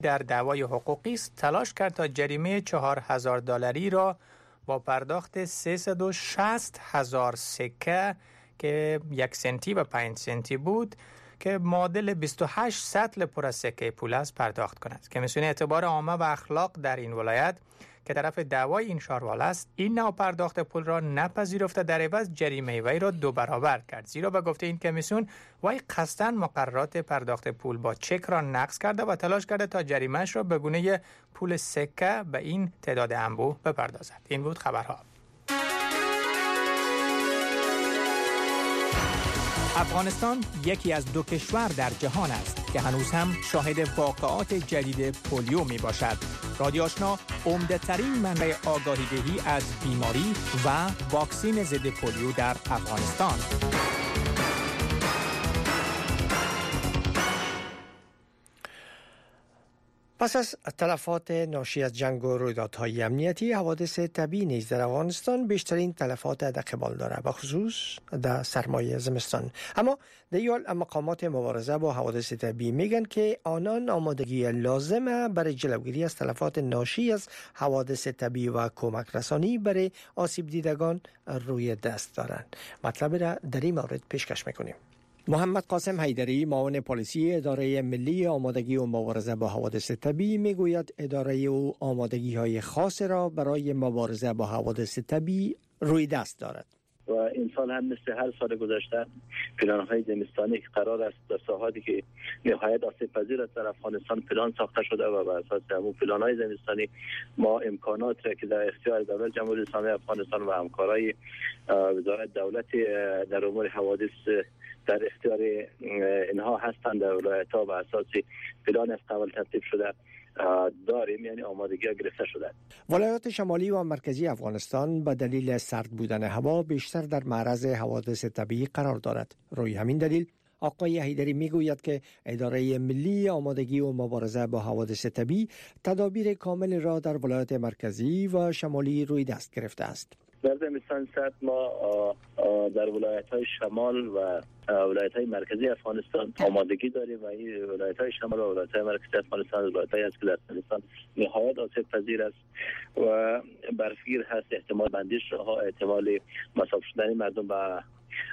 در دعوای حقوقی است تلاش کرد تا جریمه $4,000 را با پرداخت 360,000 سکه که 1 سنتی و 5 سنتی بود که معادل 28 سطل پر از سکه پول است پرداخت کند. کمیسیون اعتبار عامه و اخلاق در این ولایت که طرف دعوای این شاروال است این نوع پرداخت پول را نپذیرفته، در عوض جریمه وی را 2 برابر کرد، زیرا به گفته این کمیسیون وی قصداً مقررات پرداخت پول با چک را نقض کرده و تلاش کرده تا جریمه‌اش را به گونه پول سکه به این تعداد انبوه بپردازد. این بود خبرها. افغانستان یکی از 2 کشور در جهان است که هنوز هم شاهد واقعات جدید پولیو می باشد. رادیو آشنا عمده ترین منبع آگاهی دهی از بیماری و واکسین ضد پولیو در افغانستان. پس از تلفات ناشی از جنگ و رویدادهای امنیتی، حوادث طبیعی نیز در افغانستان بیشترین تلفات در قبال دارد، به خصوص در سرمای زمستان. اما در این حال مقامات مبارزه با حوادث طبیعی میگن که آنان آمادگی لازمه برای جلوگیری از تلفات ناشی از حوادث طبیعی و کمک رسانی برای آسیب دیدگان روی دست دارند. مطلب را در این مورد پیشکش میکنیم. محمد قاسم حیدری، معاون پلیسی اداره ملی آمادگی و مبارزه با حوادث طبیعی میگوید اداره او آمادگی‌های خاص را برای مبارزه با حوادث طبیعی روی دست دارد. و این سال هم مثل هر سال گذشته پلان‌های زمستانی که قرار است در ساحاتی که نهایت آسیب پذیر است در افغانستان پلان ساخته شده و بر اساس همون پلان‌های زمستانی ما امکانات را که در اختیار دولت جمهوری اسلامی افغانستان و همکارای وزارت دولت در امور حوادث در اختیار اینها هستند در ولایت‌ها و اساس پلان از قبل ترتیب شده داریم، یعنی آمادگی ها گرفته شده. ولایات شمالی و مرکزی افغانستان به دلیل سرد بودن هوا بیشتر در معرض حوادث طبیعی قرار دارد. روی همین دلیل آقای حیدری میگوید که اداره ملی آمادگی و مبارزه با حوادث طبیعی تدابیر کامل را در ولایات مرکزی و شمالی روی دست گرفته است. در زمستان سرد ما در ولایت‌های شمال و ولایت‌های مرکزی افغانستان آمادگی داریم و این ولایت‌های شمال و ولایت‌های مرکزی افغانستان ولایت‌هایی است که در زمستان نهایت آسیب پذیر است و برفگیر هست، احتمال بندیش راه، احتمال مصاب شدن مردم به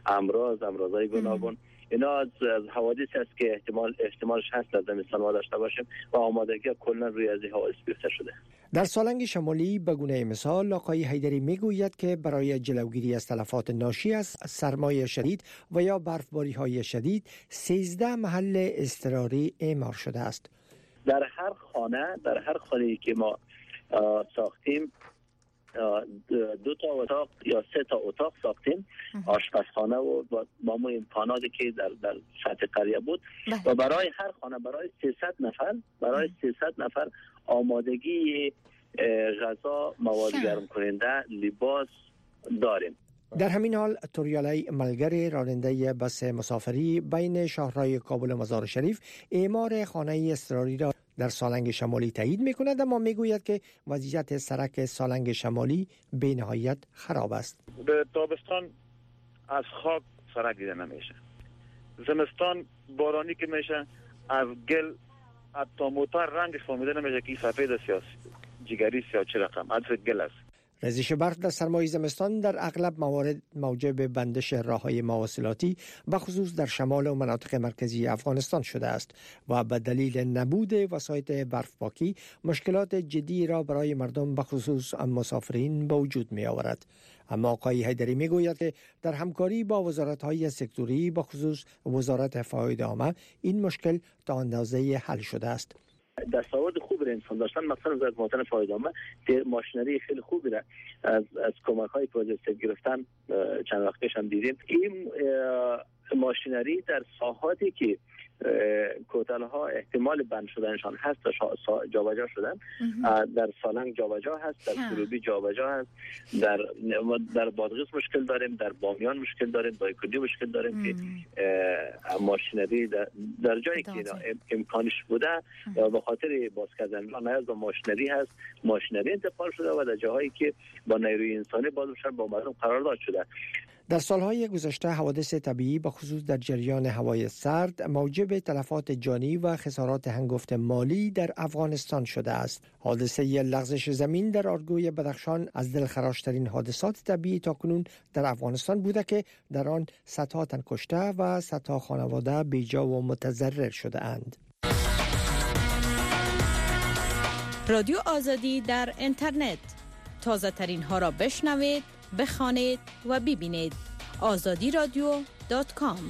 امراض‌های گوناگون. اینا از حوادث است که احتمالش هست در زمستان ما داشته باشیم و آمادگی کلا روی از این حوادث گرفته شده. در سالنگ شمالی به گونه مثال آقای حیدری میگوید که برای جلوگیری از تلفات ناشی از سرمای شدید و یا برفباری‌های شدید 13 محل اضطراری اعمار شده است. در هر خانه‌ای که ما ساختیم 2 تا اتاق یا 3 تا اتاق ساختیم، آشپزخانه و با امکاناتی که در سطح قریه بود و برای هر خانه برای 300 نفر آمادگی غذا، مواد گرم کننده، لباس داریم. در همین حال توریالی ملگر راننده بس مسافری بین شاهرهای کابل و مزار شریف اعمار خانه اضطراری را در سالنگ شمالی تایید می‌کند، اما میگوید که وضعیت سرک سالنگ شمالی به نهایت خراب است. به تابستان از خاک سرک دیده نمیشه، زمستان بارانی که میشه از گل حتی موتور رنگش فهمیده نمیشه که سفید سیاسی جگری سیاه چه رقم از گل است. ریزش برف در سرمای زمستان در اغلب موارد موجب بندش راه‌های مواصلاتی به خصوص در شمال و مناطق مرکزی افغانستان شده است و به دلیل نبود وسایط برفپاکی مشکلات جدی را برای مردم به خصوص مسافرین به وجود می آورد. اما آقای حیدری می گوید که در همکاری با وزارت‌های سکتوری به خصوص وزارت فواید عامه این مشکل تا اندازه حل شده است. دستاورد خوبی را انسان داشتن، مثلا از وزارت فواید عامه که ماشینری خیلی خوبی را از کمک‌های پروژه گرفتن چند وقت پیش هم دیدیم. این ماشینری در ساحاتی که کوتل‌ها احتمال بند شدنشان هست جابجا شدن، در سالنگ جابجا هست، در سروبی جابجا هست، در بادغیس مشکل داریم، در بامیان مشکل داریم، دایکردی مشکل داریم که ماشینری در جایی که امکانش بوده به خاطر باز کردن نیاز به ماشینری هست، ماشینری انتقال شده و در جاهایی که با نیروی انسانی باز با مردم قرارداد شده. در سالهای گذشته حوادث طبیعی به خصوص در جریان هوای سرد موجب تلفات جانی و خسارات هنگفت مالی در افغانستان شده است. حادثه لغزش زمین در آرگوی بدخشان از دلخراشترین حادثات طبیعی تاکنون در افغانستان بوده که در آن صدها تن کشته و صدها خانواده بیجا و متضرر شده اند. رادیو آزادی در اینترنت، تازه ترین ها را بشنوید، بخوانید و ببینید. azadiradio.com.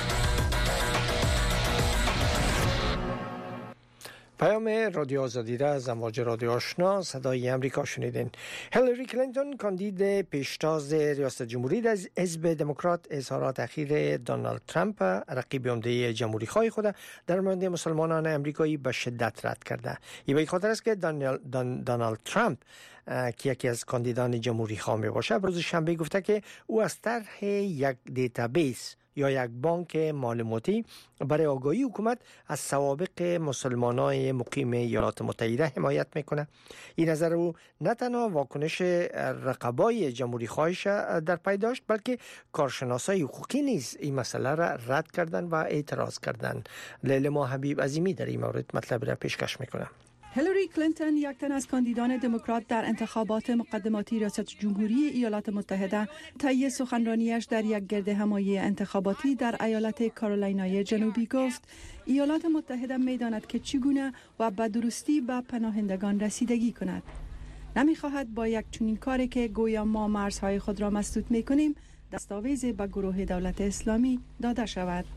پیام رادیو آزادی را از امواج رادیو آشنا صدای امریکا شنیدین. هیلاری کلینتون کاندید پیشتاز ریاست جمهوری در حزب دموکرات اظهارات اخیر دونالد ترامپ رقیب عمده جمهوری خواه خود در مورد مسلمانان امریکایی به شدت رد کرده. این به خاطر است که دونالد ترامپ که یکی از کاندیدان جمهوری خواه می باشه روز شنبه گفته که او از طرح یک دیتابیس یا یک بانک معلوماتی برای آگاهی حکومت از سوابق مسلمانان مقیم ایالات متحده حمایت میکنه. این نظر او نه تنها واکنش رقبای جمهوری خواهش در پی داشت بلکه کارشناسای حقوقی نیز این مسئله را رد کردن و اعتراض کردن. لیلا حبیب عظیمی در این مورد مطلب را پیشکش میکنه. هیلاری کلینتون یک تن از کاندیدان دموکرات در انتخابات مقدماتی ریاست جمهوری ایالات متحده طی سخنرانیش در یک گرد همایی انتخاباتی در ایالت کارولینای جنوبی گفت ایالات متحده می‌داند که چگونه و به درستی به پناهندگان رسیدگی کند. نمی‌خواهد با یک چنین کاری که گویا ما مرزهای خود را مسدود می‌کنیم دستاویزی به گروه دولت اسلامی داده شود.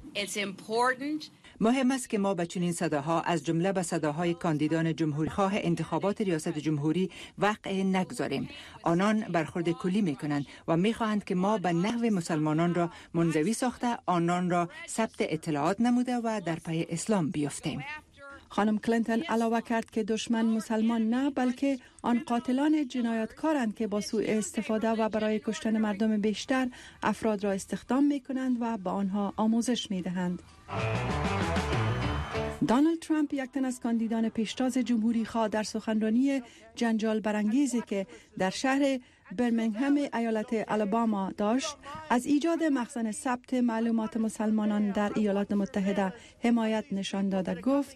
مهم است که ما به چنین صداها از جمله به صداهای کاندیدان جمهوریخواه انتخابات ریاست جمهوری وقع نگذاریم. آنان برخورد کلی میکنند و میخواهند که ما به نحو مسلمانان را منزوی ساخته آنان را ثبت اطلاعات نموده و در پی اسلام بیفتیم. خانم کلینتون علاوه کرد که دشمن مسلمان نه بلکه آن قاتلان جنایتکارند که با سوء استفاده و برای کشتن مردم بیشتر افراد را استخدام می کنند و به آنها آموزش می دهند. دونالد ترامپ یک تن از کاندیدان پیشتاز جمهوری خواه در سخنرانی جنجال برانگیزی که در شهر برمنگهم ایالت آلاباما داشت از ایجاد مخزن ثبت معلومات مسلمانان در ایالات متحده حمایت نشان داده گفت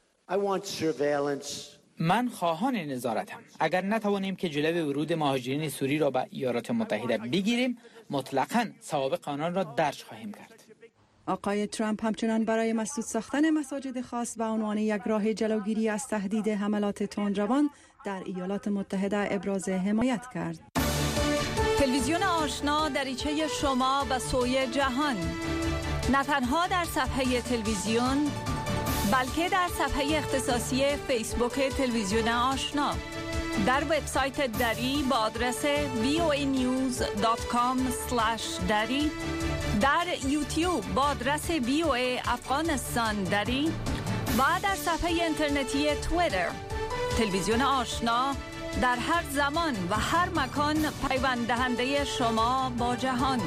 من خواهان نظارتم. اگر نتوانیم که جلوی ورود مهاجرین سوری را به ایالات متحده بگیریم مطلقاً سوابق آنان را درج خواهیم کرد. آقای ترامپ همچنان برای مسدود ساختن مساجد خاص به عنوان یک راه جلوگیری از تهدید حملات تندروان در ایالات متحده ابراز حمایت کرد. تلویزیون آشنا دریچه شما به سوی جهان، نه تنها در صفحه تلویزیون بلکه در صفحه اختصاصی فیسبوک تلویزیون آشنا، در وبسایت دری با آدرس voanews.com/dari، در یوتیوب با آدرس VOA افغانستان دری و در صفحه اینترنتی توییتر. تلویزیون آشنا در هر زمان و هر مکان پیوند دهنده شما با جهان.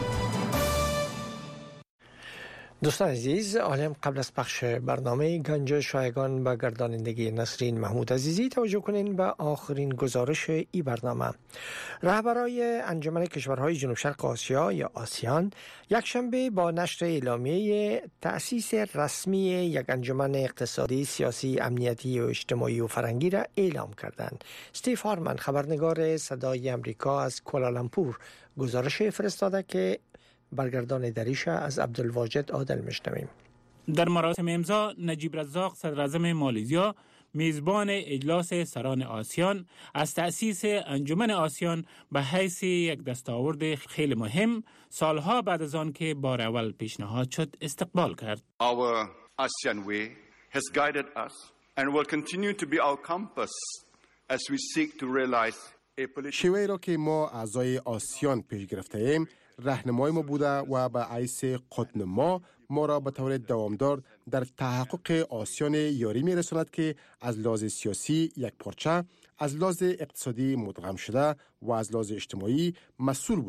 دوستان عزیز، حالا قبل از پخش برنامه گنج شایگان به گردانندگی نسرین محمود عزیزی توجه کنین به آخرین گزارش ای برنامه. رهبرای انجمن کشورهای جنوب شرق آسیا یا آسیان یک شنبه با نشر اعلامیه تأسیس رسمی یک انجمن اقتصادی، سیاسی، امنیتی و اجتماعی و فرهنگی را اعلام کردند. استیف هارمن خبرنگار صدای امریکا از کوالالامپور گزارش فرستاده که برگردان دریشه از عبدالواجد عادل میشنویم. در مراسم امضا نجیب رزاق صدراعظم مالزیا میزبان اجلاس سران آسیان از تأسیس انجمن آسیان به حیث یک دستاورد خیلی مهم سالها بعد از آن که بار اول پیشنهاد شد استقبال کرد. Our ASEAN way has guided us and will continue to be our compass as we seek to realize a political. شیوهی را که ما اعضای آسیان پیش گرفته ایم راهنمای ما بوده و به حیث خودنما ما را به طور دوامدار در تحقق آسیان یاری می رساند که از لحاظ سیاسی یک پارچه، از لحاظ اقتصادی مدغم شده و از لحاظ اجتماعی مسئول بوده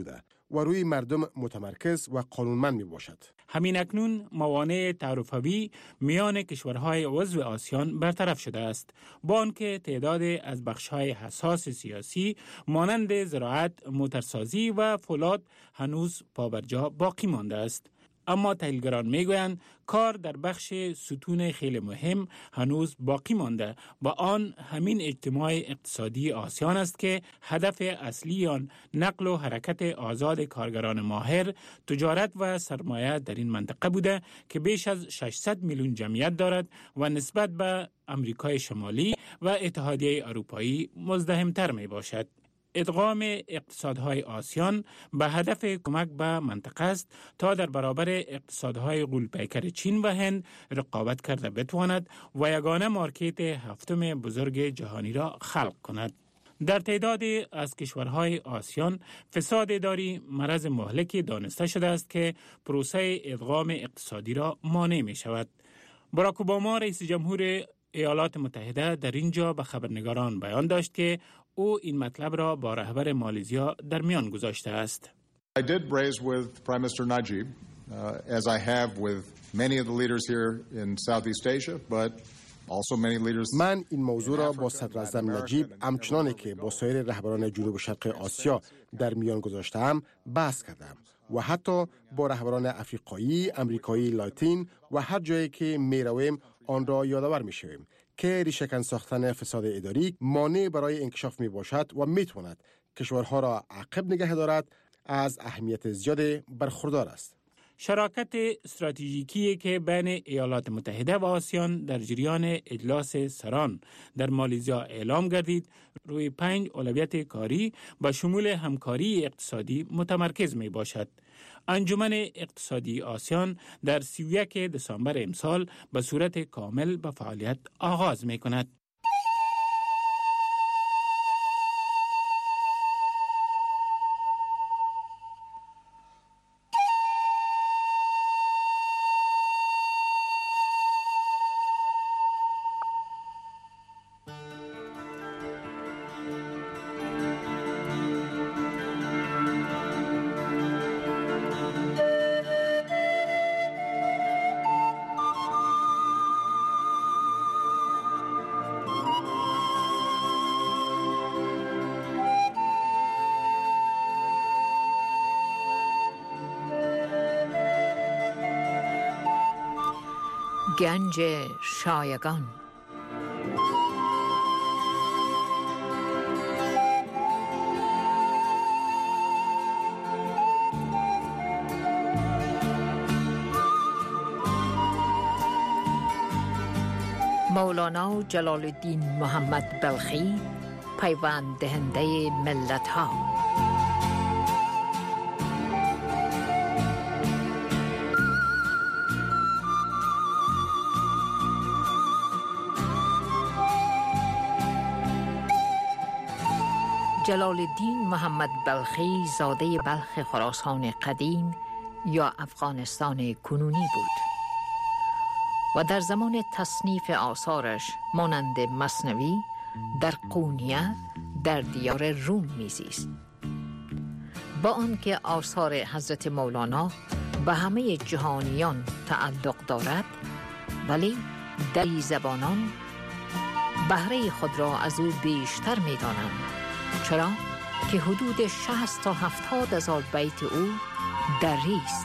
و روی مردم متمرکز و قانونمند می باشد. همین اکنون موانع تعرفه‌ای میان کشورهای عضو آسیان برطرف شده است، با آنکه تعداد از بخش‌های حساس سیاسی مانند زراعت، موترسازی و فولاد هنوز پابرجا باقی مانده است. اما تحلیلگران میگویند کار در بخش ستون خیلی مهم هنوز باقی مانده و آن همین اجتماع اقتصادی آسیان است که هدف اصلی آن نقل و حرکت آزاد کارگران ماهر، تجارت و سرمایه در این منطقه بوده که بیش از 600 میلیون جمعیت دارد و نسبت به امریکای شمالی و اتحادیه اروپایی مزدحم‌تر می باشد. ادغام اقتصادهای آسیان به هدف کمک به منطقه است تا در برابر اقتصادهای غول‌پیکر چین و هند رقابت کرده بتواند و یگانه مارکت هفتم بزرگ جهانی را خلق کند. در تعدادی از کشورهای آسیان فساد اداری مرض مهلکی دانسته شده است که پروسه ادغام اقتصادی را مانع می شود. باراک اوباما رئیس جمهور ایالات متحده در اینجا به خبرنگاران بیان داشت که او این مطلب را با رهبر مالزیا در میان گذاشته است. I did raise with Prime Minister Najib, as I have with many of the leaders here in Southeast Asia, but also many leaders. من این موضوع را با صدر اعظم نجیب همچنانی که با سایر رهبران جنوب شرق آسیا در میان گذاشتم بحث کردم و حتی با رهبران افریقایی، امریکایی، لاتین و هر جایی که می رویم آن را یادآور می شویم که ریشه‌کن ساختن فساد اداری مانع برای انکشاف می باشد و می تواند کشورها را عقب نگه دارد، از اهمیت زیاد برخوردار است. شراکت استراتژیکی که بین ایالات متحده و آسیان در جریان اجلاس سران در مالزیا اعلام گردید روی 5 اولویت کاری با شمول همکاری اقتصادی متمرکز می باشد. انجمن اقتصادی آسیان در 31 دسامبر امسال به صورت کامل به فعالیت آغاز می کند. گنج شایگان. مولانا جلال الدین محمد بلخی، پیوند دهنده ملت ها. جلال الدین محمد بلخی زاده بلخ خراسان قدیم یا افغانستان کنونی بود و در زمان تصنیف آثارش مانند مثنوی در قونیه در دیار روم میزیست. با آنکه آثار حضرت مولانا به همه جهانیان تعلق دارد، ولی دری زبانان بهره خود را از او بیشتر می‌دانند، چرا که حدود 60 تا 70 هزار بیت او دری است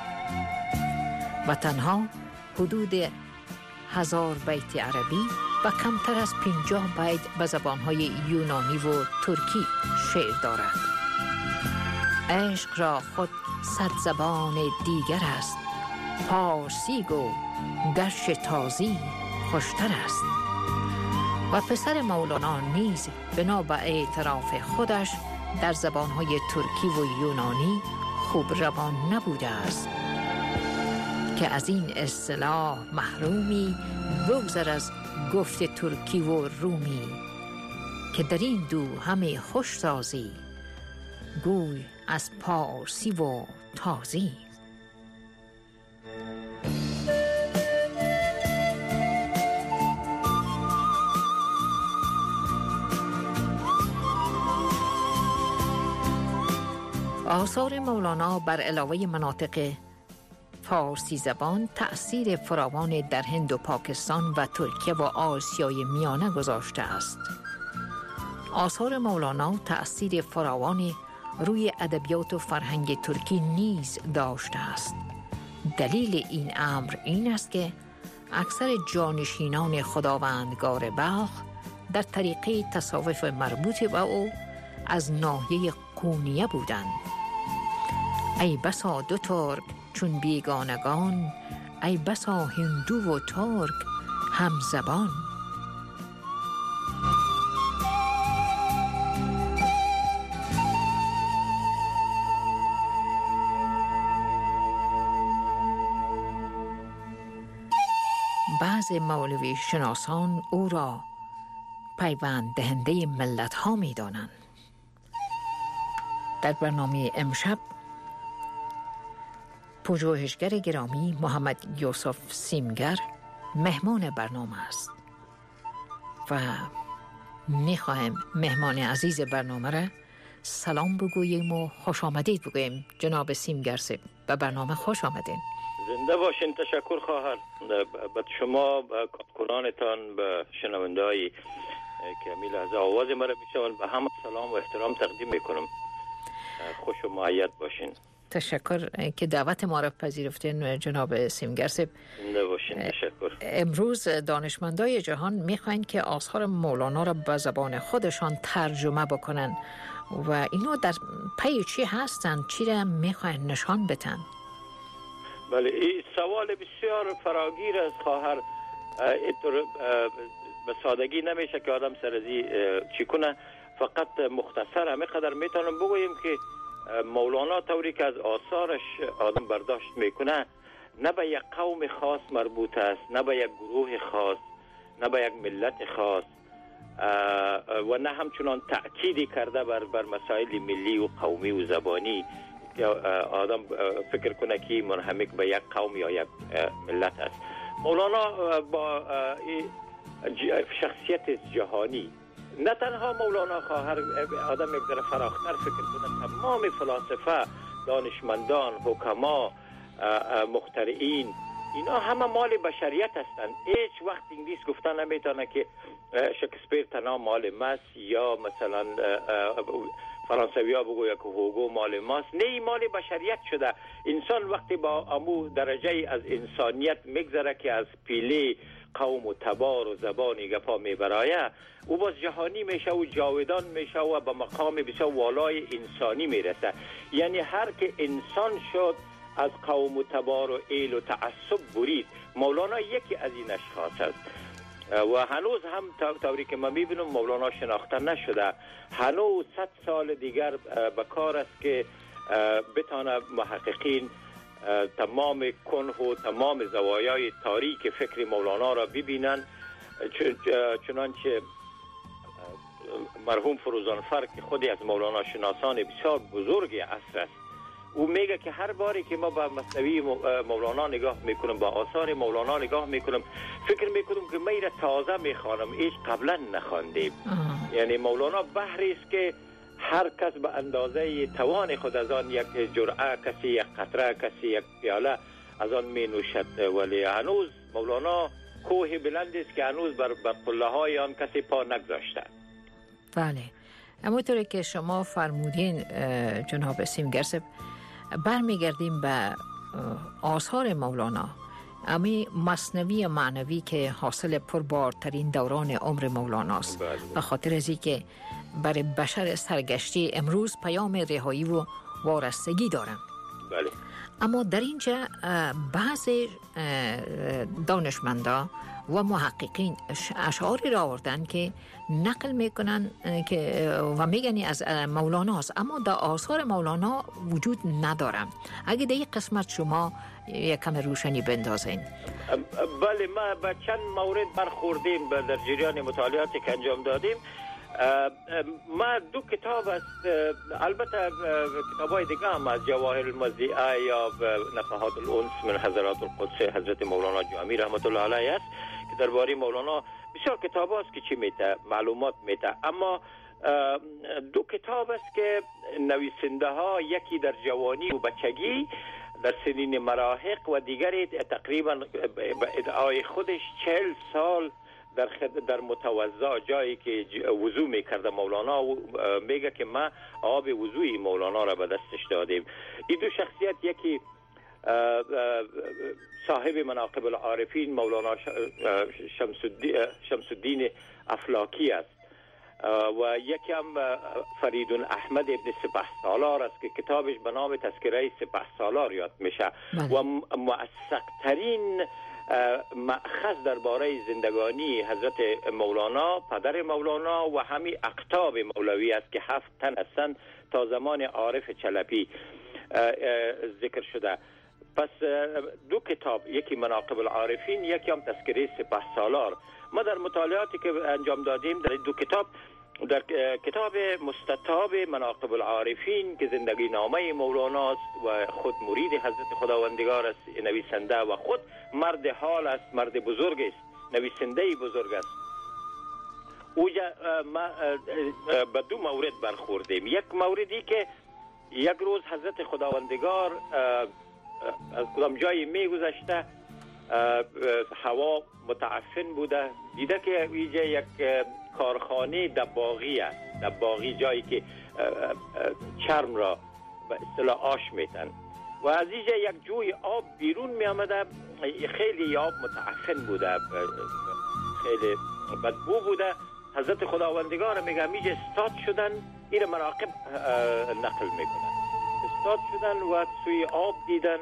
و تنها حدود 1000 بیت عربی و کمتر از 50 بیت به زبانهای یونانی و ترکی شعر دارد. عشق را خود 100 زبان دیگر است، پارسی گو گرش تازی خوشتر است. و پسر مولانا نیز بنا به اعتراف خودش در زبانهای ترکی و یونانی خوب روان نبوده است که از این اصطلاح محرومی بگذر از گفت ترکی و رومی که در این دو همه خوش سازی گوی از پارسی و تازی. آثار مولانا بر علاوه مناطق فارسی زبان تأثیر فراوان در هند و پاکستان و ترکیه و آسیای میانه گذاشته است. آثار مولانا تأثیر فراوانی روی ادبیات و فرهنگ ترکی نیز داشته است. دلیل این امر این است که اکثر جانشینان خداوندگار بلخ در طریقه تصوف مربوط به او از ناحیه قونیه بودند. ای بسا دو ترک چون بیگانگان، ای بسا هندو و ترک هم زبان. بعض مولوی شناسان او را پیوند دهنده ملت ها می دانند. در برنامه امشب پژوهشگر گرامی محمد یوسف سیمگر مهمان برنامه است و میخواهم مهمان عزیز برنامه را سلام بگوییم و خوش آمدید بگوییم. جناب سیمگر صاحب به برنامه خوش آمدین. زنده باشین. تشکر خواهر. به شما، به کارکنانتان، به شنونده‌ای که می لحظه آواز مرا میشنوند، به همه سلام و احترام تقدیم میکنم. خوش و مؤید باشین. تشکر که دعوت ما را پذیرفتین جناب سیمگر صاحب. زنده باشین. تشکر. امروز دانشمندای جهان میخواین که آثار مولانا را به زبان خودشان ترجمه بکنن و اینا در پی چی هستن؟ چی را میخواین نشان بدن؟ بله، این سوال بسیار فراگیر است خواهر. اینطور به سادگی نمیشه که آدم سرزی چی کنه. فقط مختصر همه قدر میتونم بگویم که مولانا طوری که از آثارش آدم برداشت میکنه نه به یک قوم خاص مربوط است، نه به یک گروه خاص، نه به یک ملت خاص و نه همچنان تأکیدی کرده بر مسائل ملی و قومی و زبانی که آدم فکر کنه که منحمک به یک قوم یا یک ملت است. مولانا با شخصیت جهانی، نه تنها مولانا خواهر، آدم یک ذره فراختر فکر کنه تمام فلاسفه، دانشمندان، حکما، مخترعین، اینا همه مال بشریت هستند. هیچ وقت انگلیس گفتن نمیتونه که شکسپیر تنها مال ماست یا مثلا فرانسوی ها بگوید که هوگو مال ماست. نه، مال بشریت شده. انسان وقتی با امو درجه از انسانیت میگذره که از پیله قوم و تبار و زبانی گپا میبرایه، او باز جهانی میشه و جاودان میشه و به مقام بسیار والای انسانی میرسه. یعنی هر که انسان شد از قوم و تبار و ایل و تعصب برید. مولانا یکی از این اشخاص است و هنوز هم طوری که من میبینم مولانا شناخته نشده. هنوز 100 سال دیگر به کار است که بتانه محققین تمام کنه و تمام زوایای تاریک فکر مولانا را ببینن. چنانچه مرحوم فروزانفر که خودی از مولانا شناسان بسیار بزرگ عصر است، او میگه که هر باری که ما به مثنوی مولانا نگاه میکنم، با آثار مولانا نگاه میکنم، فکر میکنم که میره تازه میخوانم، هیچ قبلا نخواندیم. یعنی مولانا بحری است که هر کس به اندازه توان خود از آن یک جرعه، کسی یک قطره، کسی یک پیاله از آن می نوشد. ولی هنوز مولانا کوه بلند است که هنوز بر قله های آن کسی پا نگذاشته. بله، همونطوری که شما فرمودین جناب سیمگر صاحب، برمیگردیم به آثار مولانا. امی مثنوی معنوی که حاصل پربارترین دوران عمر مولاناست، به خاطر از اینکه برای بشر سرگشته امروز پیام رهایی و وارستگی دارن. بله. اما در اینجا بعضی دانشمندا و محققین اشعاری را آوردن که نقل میکنن که و میگن از مولاناست، اما در آثار مولانا وجود ندارن. اگه در یک قسمت شما یک کم روشنی بندازین. بله، ما به چند مورد برخوردیم در جریان مطالعاتی که انجام دادیم. ما دو کتاب است، البته کتابای دیگه هم از جواهر المضیعه یا نفحات الانس من حضرات القدس حضرت مولانا جامی رحمت الله علیه است که درباره مولانا بسیار کتاب است که چی میته معلومات میته. اما دو کتاب است که نویسنده ها، یکی در جوانی و بچگی در سنین مراهق و دیگری تقریبا به ادعای خودش 40 سال در متوضع جایی که وضو میکرده مولانا و میگه که ما آب وضوی مولانا را به دستش دادیم. این دو شخصیت، یکی صاحب مناقب العارفین مولانا شمس الدین افلاکی است و یکی هم فریدون احمد ابن سپهسالار است که کتابش به نام تذکره سپهسالار یاد میشه و مؤثق‌ترین مأخذ درباره زندگانی حضرت مولانا، پدر مولانا و همین اقطاب مولوی است که 7 تن هستند تا زمان عارف چلپی ذکر شده. پس دو کتاب، یکی مناقب العارفین، یکی هم تذکره سپهسالار. ما در مطالعاتی که انجام دادیم در دو کتاب، در کتاب مستطاب مناقب العارفین که زندگی نامه مولانا است و خود مرید حضرت خداوندگار است نویسنده و خود مرد حال است، مرد بزرگ است، نویسنده بزرگ است. اوجا ما به دو مورد برخوردیم. یک موردی که یک روز حضرت خداوندگار از کدام جایی میگذشته، هوا متعفن بوده، دیده که اینجا یک کارخانه دباغی است، دباغی جایی که چرم را به اصطلاح آش میتن و از اینجا یک جوی آب بیرون می آمده، خیلی آب متعفن بوده، خیلی بدبو بوده. حضرت خداوندگار میگه میگه استاد شدن، این مناقب نقل میکنن، استاد شدن و سوی آب دیدن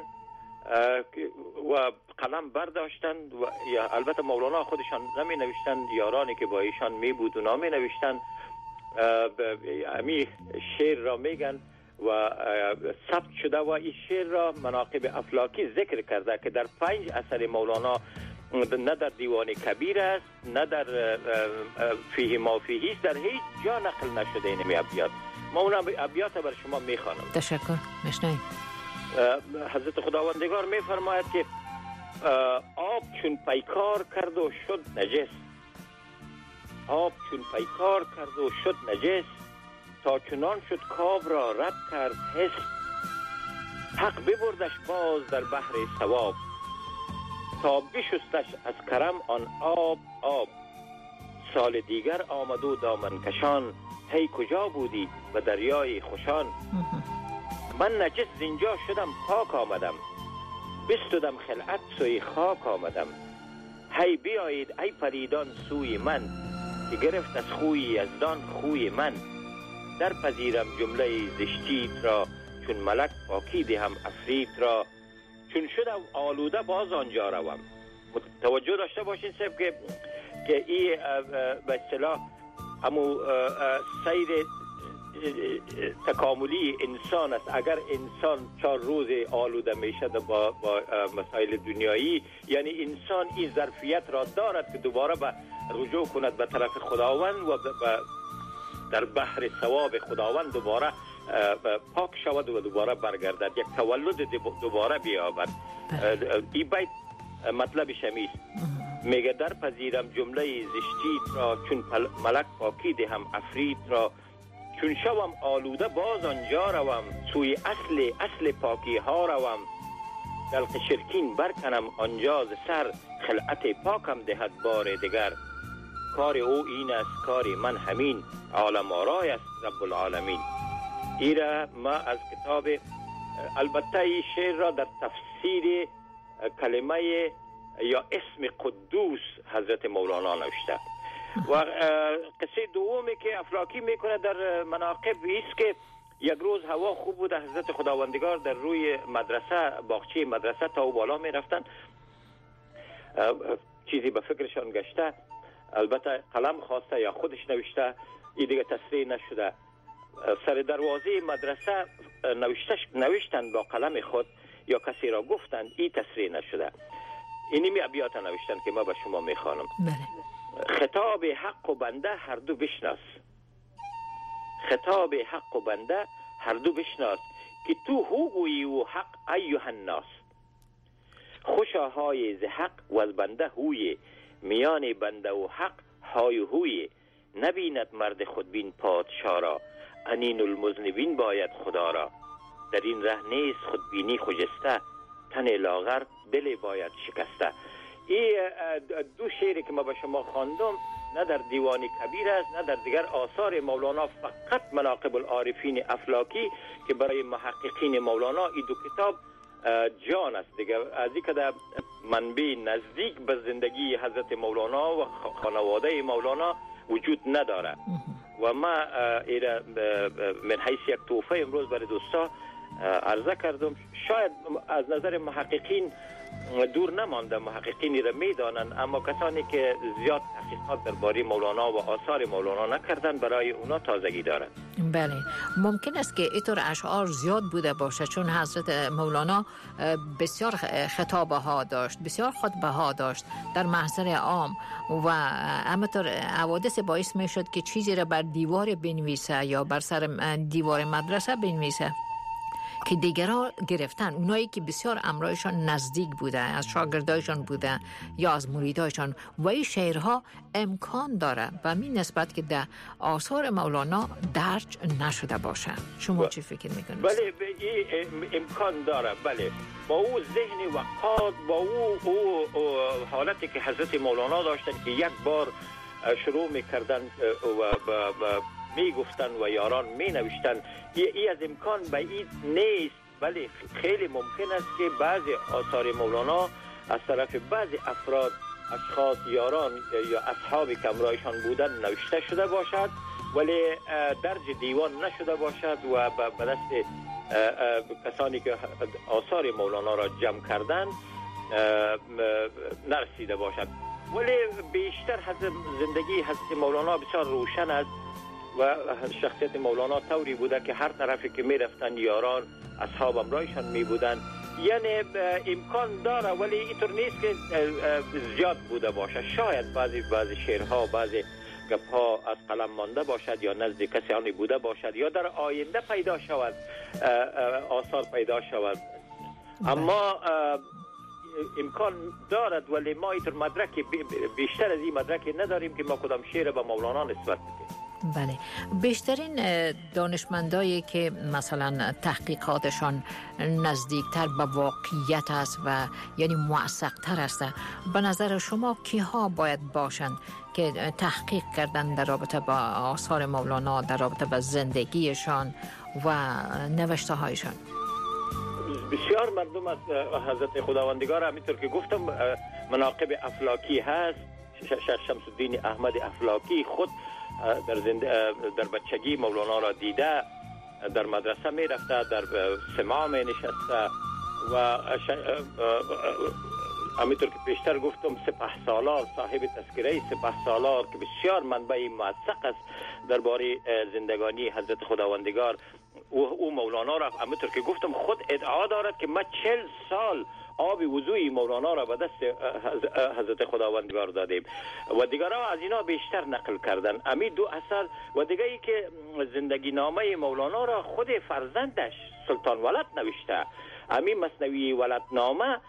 و قلم برداشتند و البته مولانا خودشان نمی نوشتند، یارانی که با ایشان می بود اونا می نوشتند. امی شعر را میگن و ثبت شده و این شعر را مناقب افلاکی ذکر کرده که در 5 اثر مولانا، نه در دیوان کبیر است، نه در فیه ما فیه است، در هیچ جا نقل نشده این ابیات. ما اون ابیات بر شما میخوانم. تشکر. مشنویم. حضرت خداوندگار میفرماید که آب چون پیکار کرد و شد نجس، آب چون پیکار کرد و شد نجس، تا چنان شد کاب را رد کرد حس، حق ببردش باز در بحر ثواب، تا بشستش از کرم آن آب آب، سال دیگر آمد و دامن کشان، هی کجا بودی و دریای خوشان، من نجس زینجا شدم پاک آمدم، بستدم خلعت سوی خاک آمدم، هی بیایید ای پریدان سوی من، که گرفت از خوی یزدان خوی من، در پذیرم جمله زشتیت را، چون ملک پاکی دهم افریت را، چون شدم آلوده باز آنجا روم. توجه داشته باشین صاحب که این به اصطلاح همو سیر تکاملی انسان است. اگر انسان 4 روز آلوده میشد با مسائل دنیایی، یعنی انسان این ظرفیت را دارد که دوباره به رجوع کند به طرف خداوند و در بحر ثواب خداوند دوباره پاک شود و دوباره برگردد، یک تولد دوباره بیابد. این بیت مطلب شمیست، میگه در پذیرم جمله زشتیت را، چون ملک پاکی دهم افریت را، چون شوم آلوده باز آنجا روم، سوی اصل پاکی ها روم، دلق شرکین برکنم آنجا ز سر، خلعت پاکم دهد بار دیگر، کار او این است کار من همین، عالم آرای است رب العالمین. ایره ما از کتاب، البته این شعر را در تفسیر کلمه یا اسم قدوس حضرت مولانا نوشته. و قصه دومی که افلاکی میکنه در مناقب است که یک روز هوا خوب بوده، حضرت خداوندگار در روی مدرسه، باغچه مدرسه تا و بالا میرفتن، چیزی به فکرشان گشته، البته قلم خواسته یا خودش نوشته، این دیگه تصریح نشده، سر دروازه مدرسه نوشتن با قلم خود یا کسی را گفتند، این تصریح نشده. اینی ابیات نوشتن که ما به شما میخوانم. خطاب حق و بنده هر دو بشناس، خطاب حق و بنده هر دو بشناس، که تو هو گویی و حق ایها الناس، خوشاهای ز حق و از بنده هوی، میان بنده و حق های و هوی، نبیند مرد خودبین پادشاه را، انین المذنبین باید خدا را. در این ره نیست خودبینی خجسته، تن لاغر دل باید شکسته. این دو شعری که ما به شما خواندم نه در دیوان کبیر است نه در دیگر آثار مولانا، فقط مناقب العارفین افلاکی که برای محققین مولانا این دو کتاب جان است دیگه. از این که در منبع نزدیک به زندگی حضرت مولانا و خانواده مولانا وجود نداره و ما من حیث یک توفه امروز برای دوستا عرضه کردم. شاید از نظر محققین دور نمانده، محققینی را میدانند، اما کسانی که زیاد تحقیقات درباره مولانا و آثار مولانا نکردن برای اونا تازگی دارند. بله، ممکن است که اینطور اشعار زیاد بوده باشه، چون حضرت مولانا بسیار خطابه ها داشت، بسیار خطبه ها داشت در محضر عام و همینطور حوادث باعث می شد که چیزی را بر دیوار بنویسه یا بر سر دیوار مدرسه بنویسه که دیگران گرفتن، اونایی که بسیار امرایشان نزدیک بوده، از شاگردایشان بوده یا از مریدایشان، و این شعرها امکان داره و می نسبت که در آثار مولانا درج نشده باشه. شما چی فکر میکنید؟ بله، این امکان داره. بله، با او ذهن وقاد، با او حالتی که حضرت مولانا داشتن که یک بار شروع میکردن و می گفتن و یاران می نوشتن، ای از امکان بعید نیست، ولی خیلی ممکن است که بعضی آثار مولانا از طرف بعضی افراد، اشخاص، یاران یا اصحابی که همراهشان بودن نوشته شده باشد ولی درج دیوان نشده باشد و به دست کسانی که آثار مولانا را جمع کردن نرسیده باشد. ولی بیشتر زندگی حضرت مولانا بسیار روشن است و شخصیت مولانا طوری بوده که هر طرفی که می رفتن یاران، اصحاب همراهشان می بودن. یعنی امکان داره ولی اینطور نیست که زیاد بوده باشه. شاید بعضی شعرها، بعضی گپها از قلم مانده باشد یا نزد کسی آنی بوده باشد یا در آینده پیدا شود، آثار پیدا شود، اما امکان دارد ولی ما اینطور مدرک بیشتر از این مدرک نداریم که ما کدام شعر به مولانا نسبت بدیم. بله، بیشترین دانشمندایی که مثلا تحقیقاتشان نزدیکتر به واقعیت است و یعنی موثق‌تر است، به نظر شما کیها باید باشند که تحقیق کردن در رابطه با آثار مولانا، در رابطه با زندگیشان و نوشته هایشان؟ بسیار مردم از حضرت خداوندگار، همینطور که گفتم مناقب افلاکی هست. شیخ شمس الدین احمد افلاکی خود در بچگی مولانا را دیده، در مدرسه می رفته، در سماع می نشسته و همینطور که پیشتر گفتم سپهسالار، صاحب تذکره سپهسالار که بسیار منبع موثق است درباره زندگانی حضرت خداوندگار، او مولانا را همینطور که گفتم خود ادعا دارد که ما 40 سال آب وضوئی مولانا را به دست حضرت خداوندگار دادیم و دیگرها از اینا بیشتر نقل کردن. امی دو اثر و دیگه ای که زندگی نامه مولانا را خود فرزندش سلطان ولد نوشته. امی مثنوی ولدنامه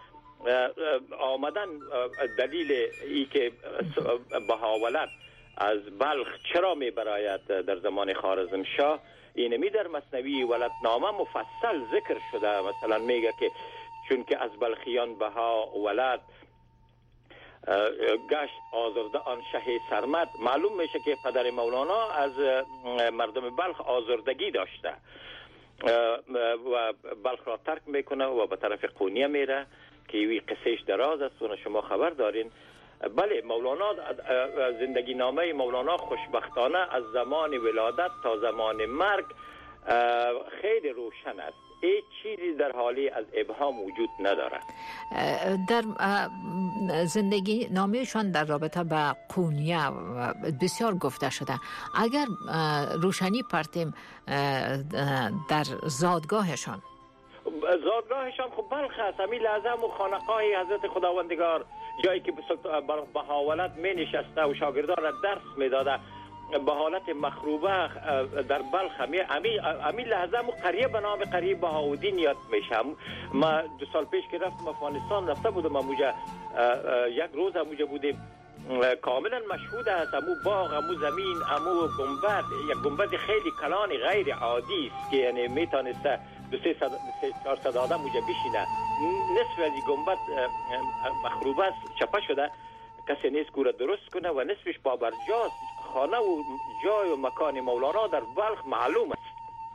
آمدن دلیل ای که بهاولد از بلخ چرا می براید در زمان خوارزمشاه، اینمی در مثنوی ولدنامه مفصل ذکر شده. مثلا میگه که چون که از بلخیان بها ولد گشت آزرده آن شه سرمد. معلوم میشه که پدر مولانا از مردم بلخ آزردگی داشته و بلخ را ترک میکنه و به طرف قونیه میره که وی قصهش دراز است و شما خبر دارین. بله، مولانا زندگی نامه مولانا خوشبختانه از زمان ولادت تا زمان مرگ خیلی روشن است. هیچ چیزی در حالی از ابهام وجود نداره. در زندگی نامهشان در رابطه با قونیه بسیار گفته شده. اگر روشنی پرتیم در زادگاهشان خب بلخ است. همین لازم و خانقاه حضرت خداوندگار، جایی که بهاولد می نشسته و شاگردان را درس می داده به حالت مخروبه در بلخ. همین لحظه مو قریه به نام قریه بهاودین یاد میشم. ما 2 سال پیش که رفتم افغانستان رفته بودم، یک روز همونجا بودیم کاملا مشهود است. امو باغ، امو زمین، امو گنبد، یک گنبد خیلی کلان غیر عادی است که یعنی میتونسته 200-400 آدم اونجا بشینه. نصف از این گنبد مخروبه است، چپه شده، کسی نیست که را درست کنه و نصفش پابرجاست. خانه و جای و مکان مولانا در بلخ معلوم است.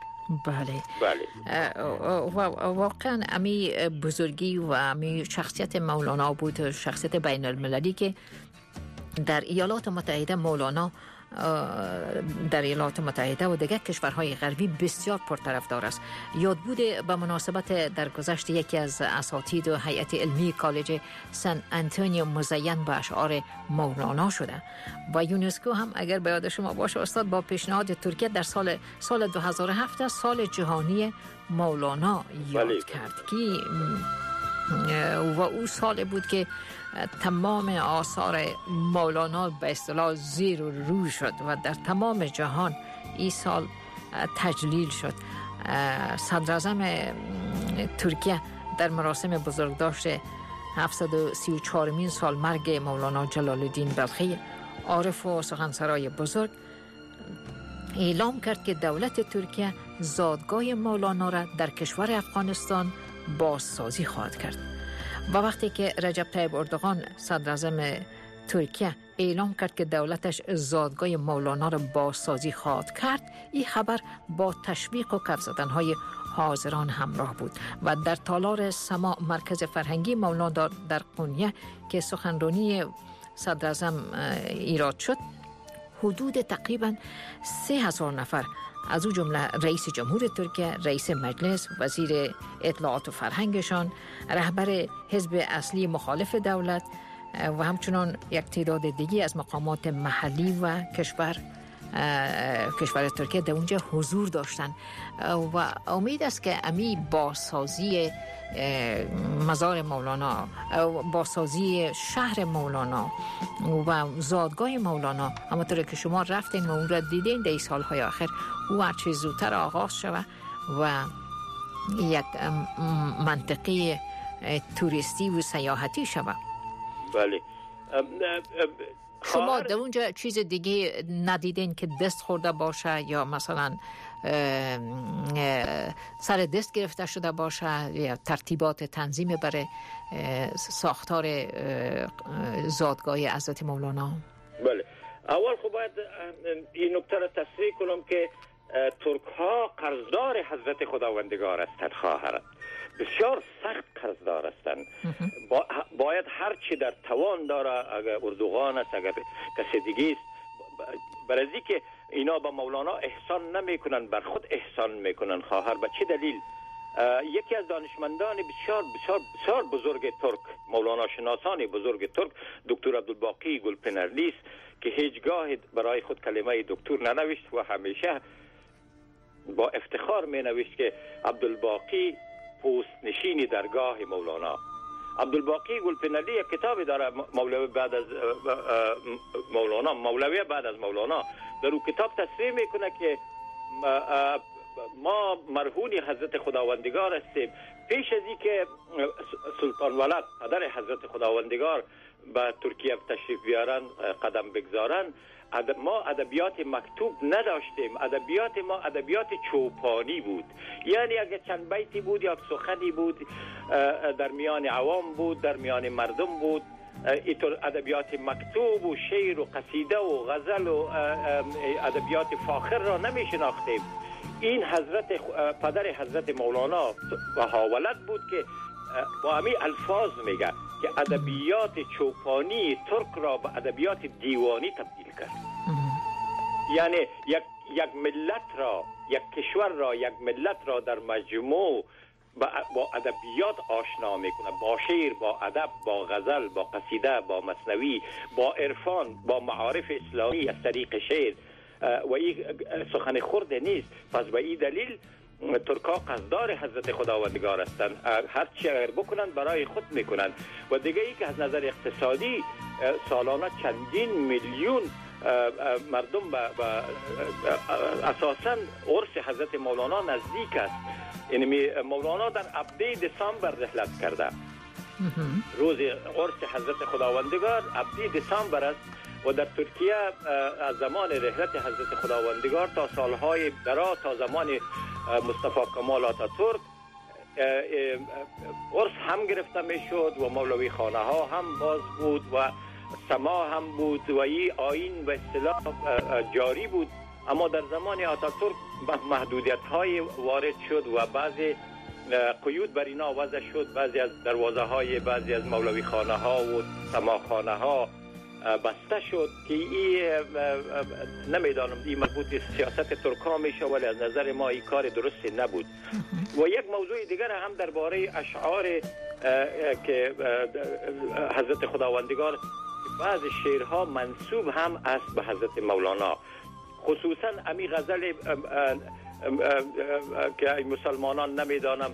بله. واقعا امی بزرگی و امی شخصیت مولانا بود، شخصیت بین المللی که در ایالات متحده مولانا در ایالات متحده و دیگر کشورهای غربی بسیار پرطرفدار است. یاد بوده به مناسبت درگذشت یکی از اساتید و هیئت علمی کالج سن آنتونیو مزین به اشعار مولانا شده و یونسکو هم اگر به یاد شما باشه استاد با پیشنهاد ترکیه در سال 2007 سال جهانی مولانا یاد کرد که و او سال بود که تمام آثار مولانا به اصطلاح زیر و رو شد و در تمام جهان این سال تجلیل شد. صدر اعظم ترکیه در مراسم بزرگداشت 734مین سال مرگ مولانا جلال الدین بلخی عارف و سخنسرای بزرگ اعلام کرد که دولت ترکیه زادگاه مولانا را در کشور افغانستان بازسازی خواهد کرد. و وقتی که رجب طیب اردوغان صدر اعظم ترکیه اعلام کرد که دولتش زادگاه مولانا را بازسازی خواهد کرد، این خبر با تشویق و کف زدن‌های حاضران همراه بود و در تالار سماع مرکز فرهنگی مولانا در قونیه که سخنرانی صدر اعظم ایراد شد، حدود تقریباً 3000 نفر از او جمله رئیس جمهور ترکیه، رئیس مجلس، وزیر اطلاعات و فرهنگشان، رهبر حزب اصلی مخالف دولت و همچنان یک تعداد دیگه از مقامات محلی و کشور ترکیه در اونجا حضور داشتن و امید است که امی بازسازی مزار مولانا، بازسازی شهر مولانا و زادگاه مولانا، همونطور که شما رفتین و اون را دیدین در سالهای آخر، او هرچی زودتر آغاز شود و یک منطقه توریستی و سیاحتی شود. بله. شما در اونجا چیز دیگه ندیدین که دست خورده باشه یا مثلا سر دست گرفته شده باشه یا ترتیبات تنظیم برای ساختار زادگاه حضرت مولانا؟ بله. اول خب باید این نکته را تصریح کنم که ترک ها قرضدار حضرت خداوندگار هستند. خواهران بسیار سخت قرضدار هستند. باید هر چی در توان داره، اگر اردوغان است، اگر کسی دیگه است، برای که اینا با مولانا احسان نمیکنن، بر خود احسان میکنن. خواهر به چه دلیل؟ یکی از دانشمندان بسیار بسیار بسیار بزرگ ترک، مولانا شناسان بزرگ ترک، دکتر عبدالباقی گلپنرلی است که هیچگاه برای خود کلمه دکتر ننوشت و همیشه با افتخار می نوشت که عبدالباقی پوست نشینی درگاه مولانا. عبدالباقی گلپنرلی یک کتابی داره، مولوی بعد از مولانا، در اون کتاب تصریح میکنه که ما مرهون حضرت خداوندگار هستیم. پیش از این که سلطان ولد پدر حضرت خداوندگار به ترکیه تشریف بیارن، قدم بگذارن، ما ادبیات مکتوب نداشتیم. ادبیات ما ادبیات چوپانی بود، یعنی اگه چند بیتی بود یا سخنی بود در میان عوام بود، در میان مردم بود. اینطور ادبیات مکتوب و شعر و قصیده و غزل و ادبیات فاخر را نمی شناختیم. این پدر حضرت مولانا بهاولد بود که با همین الفاظ میگه که ادبیات چوپانی ترک را به ادبیات دیوانی تبدیل کرد. یعنی یک ملت را، یک کشور را، یک ملت را در مجموع با ادبیات آشنا میکنه، با شعر، با ادب، با غزل، با قصیده، با مثنوی، با عرفان، با معارف اسلامی از طریق شعر و این سخن خرد نیست. پس به این دلیل ترکا قصدار حضرت خداوندگار هستند. هر چی اگر بکنن برای خود میکنن. و دیگه ای که از نظر اقتصادی سالانه چندین میلیون مردم به اساساً عرس حضرت مولانا نزدیک است. یعنی مولانا در ابده دسامبر رحلت کرده روز عرس حضرت خداوندگار 7 دسامبر است و در ترکیه از زمان رحلت حضرت خداوندگار تا سالهای دراز تا زمان مصطفی کمال آتاتورک عرس هم گرفته میشد و مولوی خانه ها هم باز بود و سما هم بود و این آیین و اصطلاح جاری بود. اما در زمان آتاتورک محدودیت های وارد شد و بعضی قیود بر اینا وضع شد. بعضی از دروازه های بعضی از مولوی خانه ها و سما خانه ها بسته شد که این نمیدانم این مربوط سیاست ترکا میشه، ولی از نظر ما این کار درستی نبود. و یک موضوع دیگر هم درباره اشعار که حضرت خداوندگار بعض شعرها منسوب هم است به حضرت مولانا، خصوصا امی غزل که مسلمانان نمیدانم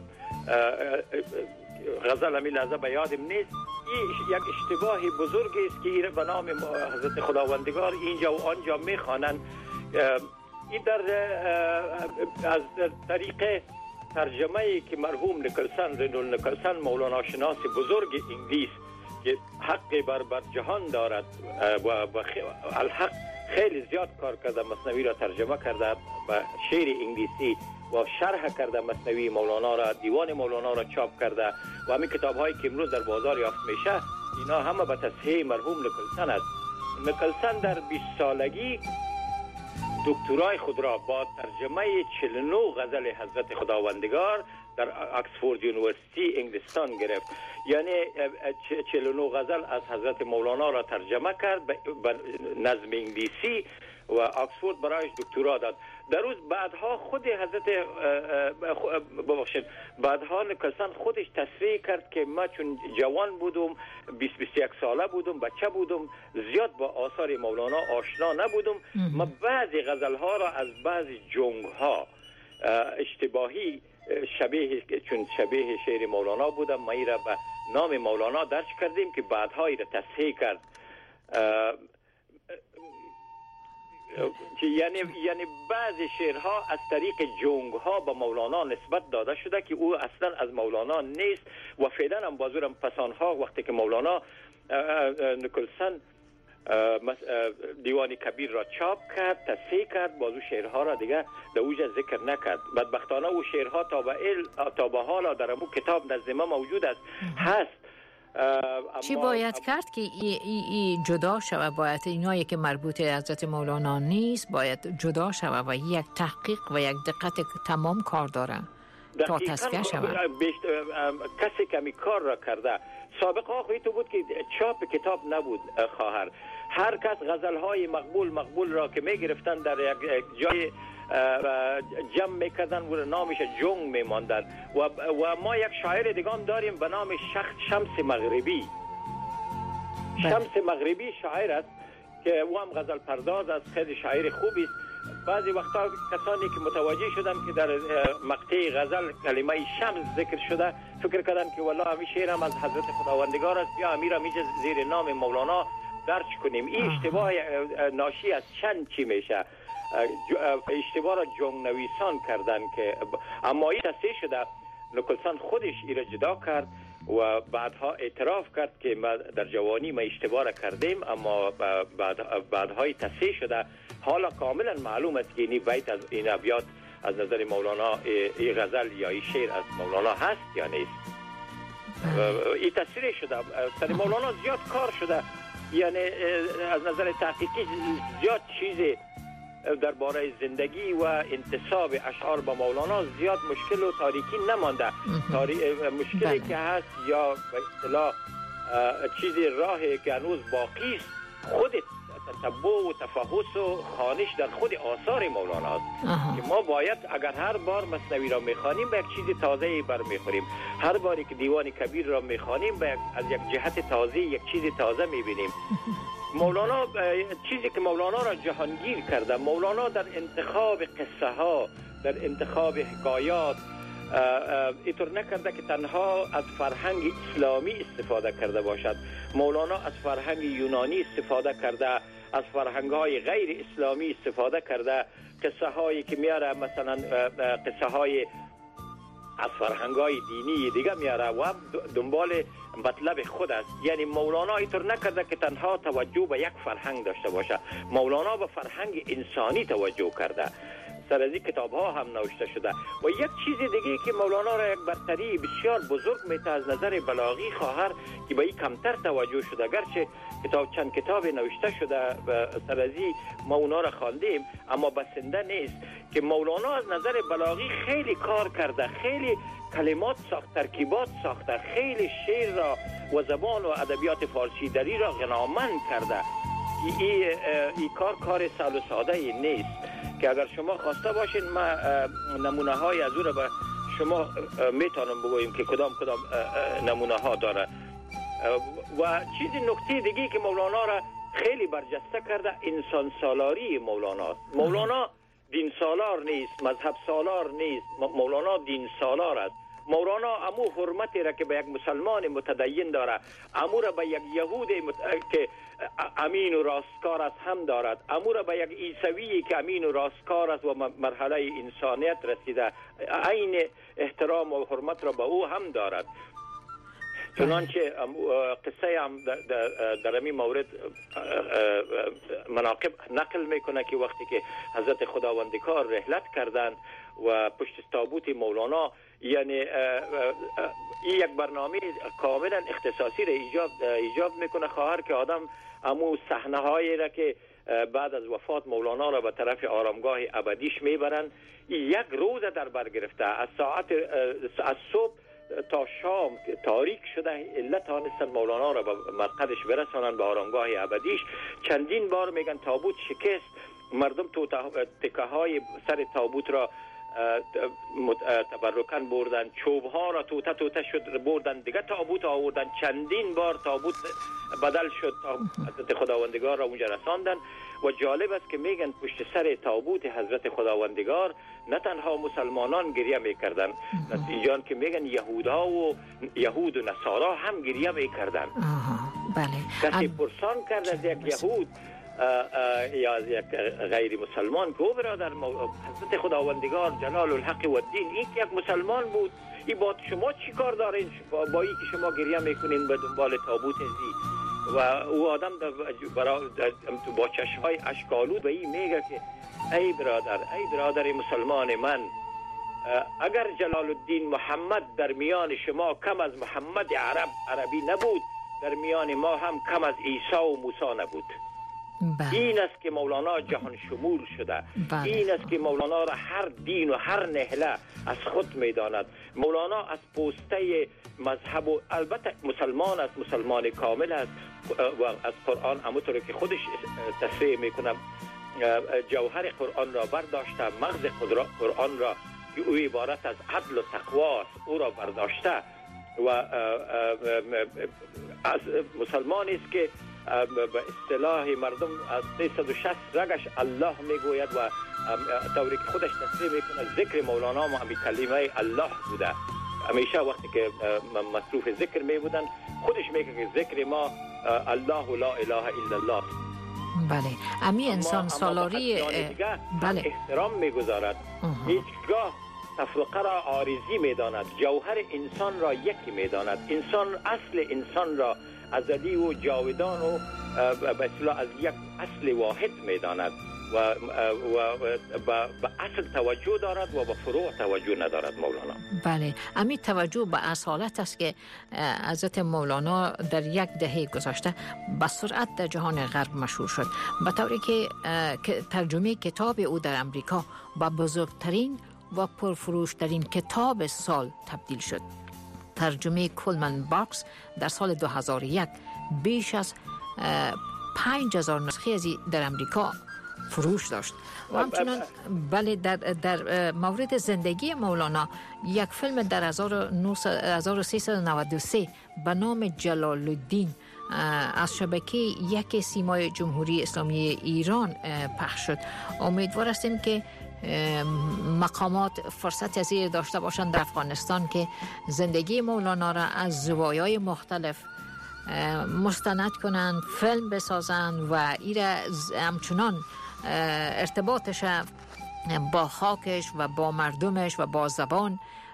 غزل امی لحظه به یادم نیست. این یک اشتباه بزرگ است که این به نام حضرت خداوندگار اینجا و آنجا میخوانند. این در از طریق ترجمه ای که مرحوم نیکلسن رینولد نیکلسن مولانا شناس بزرگ انگلیس که حق بر جهان دارد و الحق خیلی زیاد کار کرده، مثنوی را ترجمه کرده به شعر انگلیسی و شرح کرده مثنوی مولانا را، دیوان مولانا را چاپ کرده و همین کتاب هایی که امروز در بازار یافت میشه اینا همه به تصحیح مرحوم نیکلسن است. نیکلسن در 20 سالگی دکترای خود را با ترجمه 49 غزل حضرت خداوندگار در اکسفورد یونیورسیتی انگلستان گرفت. یعنی 49 غزل از حضرت مولانا را ترجمه کرد به نظم انگلیسی و اکسفورد برایش دکترا داد. در روز بعدها خود حضرت بعدها نیکلسن خودش تصریح کرد که ما چون جوان بودم 20-21 ساله بودم، بچه بودم، زیاد با آثار مولانا آشنا نبودم. ما بعضی غزلها را از بعضی جنگ ها اشتباهی چون شبیه شعر مولانا بودم ما ای را به نام مولانا درج کردیم که بعدها ای را تصحیح کرد. یعنی بعضی شعرها از طریق جنگ ها به مولانا نسبت داده شده که او اصلا از مولانا نیست و فعلا هم بازورم پسانها وقتی که مولانا نیکلسن دیوان کبیر را چاپ کرد تصحیح کرد، بازو شعرها را دیگه در اوجه ذکر نکرد. بدبختانه او شعرها تا به حالا در امو کتاب نزد ما موجود است هست. چی باید کرد که ای جدا شود؟ باید اینایی که مربوط حضرت مولانا نیست باید جدا شود و یک تحقیق و یک دقت تمام کار داره تا تصفیه شود. کسی که می کار را کرده سابقا خوی تو بود که چاپ کتاب نبود خواهر، هر کس غزلهای مقبول را که می گرفتن در یک جای جمع میکردن و نامش جنگ میماندن و ما یک شاعر دیگه داریم به نام شمس مغربی. شمس مغربی شاعر است که او هم غزل پرداز است، خیلی شاعر خوبی است. بعضی وقتا کسانی که متوجه شدن که در مقطع غزل کلمه شمس ذکر شده فکر کردن که والله همین شعر هم از حضرت خداوندگار است یا امیر میشه زیر نام مولانا درج کنیم. این اشتباه ناشی از چند چی میشه، اشتباه را جنگ نویسان کردن که اما این تصحیح شده. نیکلسن خودش ایره جدا کرد و بعدها اعتراف کرد که ما در جوانی ما اشتباه را کردیم، اما بعدهای تصحیح شده. حالا کاملا معلوم است که این بیت از این ابیات از نظر مولانا این غزل یا این شعر از مولانا هست یا نیست. این تصحیح شده. سر مولانا زیاد کار شده، یعنی از نظر تحقیقی زیاد چیزی درباره زندگی و انتساب اشعار با مولانا زیاد مشکل و تاریکی نمانده. مشکلی که هست یا به اصطلاح چیزی راهی که هنوز باقی است خود تتبع و تفحص و خوانش در خود آثار مولانا است که ما باید اگر هر بار مثنوی را میخوانیم به یک چیز تازه‌ای برمیخوریم، هر باری که دیوان کبیر را میخوانیم از یک جهت تازه یک چیز تازه میبینیم. مولانا چیزی که مولانا را جهانگیر کرده، مولانا در انتخاب قصه ها، در انتخاب حکایات اینطور نکرده که تنها از فرهنگ اسلامی استفاده کرده باشد. مولانا از فرهنگ یونانی استفاده کرده، از فرهنگ های غیر اسلامی استفاده کرده. قصه هایی که میاره مثلا قصه های از فرهنگ‌های دینی دیگه میاره و دنبال مطلب خود است. یعنی مولانا اینطور نکرده که تنها توجه به یک فرهنگ داشته باشه، مولانا به فرهنگ انسانی توجه کرده. سر از این کتاب ها هم نوشته شده. و یک چیز دیگه که مولانا را یک برتری بسیار بزرگ میته از نظر بلاغی خواهر که به این کمتر توجه شده، گرچه چند کتاب نوشته شده و سر از این ما اونا را خواندیم اما بسنده نیست، که مولانا از نظر بلاغی خیلی کار کرده، خیلی کلمات ساخت، ترکیبات ساخته، خیلی شعر را و زبان و ادبیات فارسی دری را غنامند کرده. این کار سهل و ساده ای نیست که اگر شما خواسته باشین ما نمونه های از او را به شما میتونم بگویم که کدام نمونه ها داره. و چیزی نکته دیگه که مولانا را خیلی برجسته کرده انسان سالاری مولانا. مولانا دین سالار نیست، مذهب سالار نیست، مولانا دین سالار است. مولانا امو حرمتی را که به یک مسلمان متدین داره، امو را به یک یهود که امین و راستکار است هم دارد، امو را به یک عیسوی که امین و راستکار است و مرحله انسانیت رسیده، عین احترام و حرمت را به او هم دارد. چنانچه قصه هم در این مورد مناقب نقل میکنه که وقتی که حضرت خداوندگار رحلت کردند و پشت تابوت مولانا، یعنی این یک برنامه کاملا اختصاصی را ایجاب میکنه خواهر که آدم امو صحنه هایی را که بعد از وفات مولانا را به طرف آرامگاه ابدیش میبرن، یک روز در بر گرفته از صبح تا شام تاریک شده علت آنستن مولانا را به مرقدش برسانن به آرامگاه ابدیش. چندین بار میگن تابوت شکست، مردم تکه های سر تابوت را تبرکن بردن، چوب ها را توته شد بردن، دیگه تابوت آوردن، چندین بار تابوت بدل شد تا حضرت خداوندگار را اونجا رساندن. و جالب است که میگن پشت سر تابوت حضرت خداوندگار نه تنها مسلمانان گریه میکردن، نتیجان که میگن یهود و نصارا هم گریه میکردن. بله. کسی پرسان کرد از یک یهود یا از یک غیر مسلمان که او برادر حضرت خداوندگار جلال الحق و الدین این که یک مسلمان بود، این با شما چی کار دارین با این که شما گریه میکنین به دنبال تابوت زی؟ و او آدم با چشمای اشکالود به این میگه که ای برادر مسلمان من، اگر جلال الدین محمد در میان شما کم از محمد عربی نبود، در میان ما هم کم از عیسی و موسی نبود. این است که مولانا جهان شمول شده. این است که مولانا را هر دین و هر نهله از خود میداند. مولانا از پوسته مذهب و البته مسلمان است، مسلمان کامل است و از قرآن همونطور که خودش تصریح میکنه جوهر قرآن را برداشته، مغز قرآن را که او عبارت از عدل و تقوی است او را برداشته و از مسلمان است که به اصطلاح مردم از 360 رگش الله میگوید و طوری که خودش تصریح میکنه ذکر مولانا ما همین کلمه الله بوده. همیشه وقتی که مصروف ذکر میبودن خودش میگه که ذکر ما الله لا اله الا الله. بله. امی انسان سالاری بله احترام میگذارد، هیچگاه تفرقه را عارضی میداند، جوهر انسان را یکی میداند، انسان اصل انسان را ازلی و جاودان و به اصطلاح از یک اصل واحد میداند و به اصل توجه دارد و به فروع توجه ندارد مولانا. بله. امی توجه به اصالت است که حضرت مولانا در یک دهه گذشته به سرعت در جهان غرب مشهور شد، به طوری که ترجمه کتاب او در امریکا به بزرگترین و پرفروشترین کتاب سال تبدیل شد. ترجمه کولمن باکس در سال 2001 بیش از 5000 نسخه ازی در امریکا فروش داشت. و همچنان بله در مورد زندگی مولانا یک فیلم در 1393 به نام جلال الدین از شبکه یک سیمای جمهوری اسلامی ایران پخش شد. امیدوار هستیم که مقامات فرصت از این داشته باشند در افغانستان که زندگی مولانا را از زوایای مختلف مستند کنند، فیلم بسازند و ایره همچنان ارتباطش با خاکش و با مردمش و با زبان